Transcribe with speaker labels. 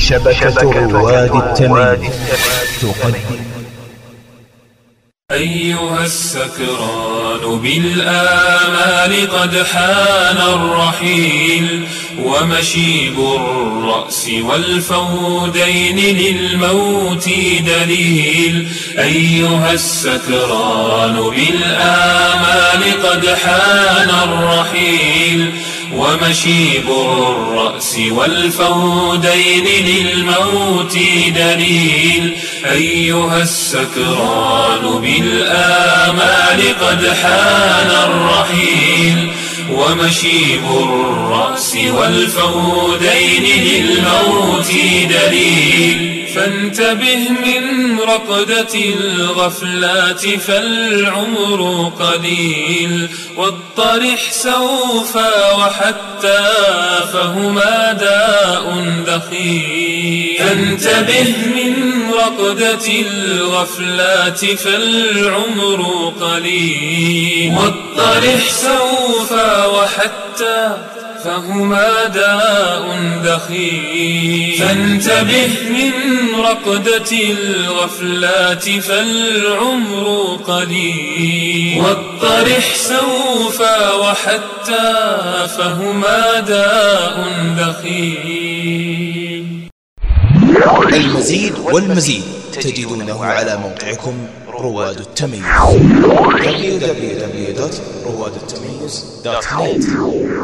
Speaker 1: شبكة رواد التمييز تقدم.
Speaker 2: أيها السكران بالآمال قد حان الرحيل، ومشيب الرأس والفودين للموت دليل. أيها السكران بالآمال قد حان الرحيل، ومشيب الرأس والفودين للموت دليل. أيها السكران بالآمال قد حان الرحيل، ومشيب الرأس والفودين للموت دليل. فانتبه من رقدة الغفلات فالعمر قليل، واطرح سوفا وحتى فهما داء دخيل. فانتبه من رقدة الغفلات فالعمر قليل، واطرح سوفا وحتى فهما داء دخيل. فانتبه من رقدة الغفلات فالعمر قليل، واطرح سوفا وحتى فهما داء دخيل.
Speaker 1: المزيد والمزيد تجدونه على موقعكم رواد التمييز www.روادالتميز.net.